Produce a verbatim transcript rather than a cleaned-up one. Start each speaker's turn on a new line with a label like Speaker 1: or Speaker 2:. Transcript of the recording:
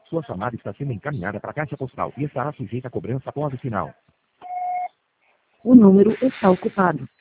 Speaker 1: Sua chamada está sendo encaminhada para a caixa postal e estará sujeita a cobrança após o sinal.
Speaker 2: O número está ocupado.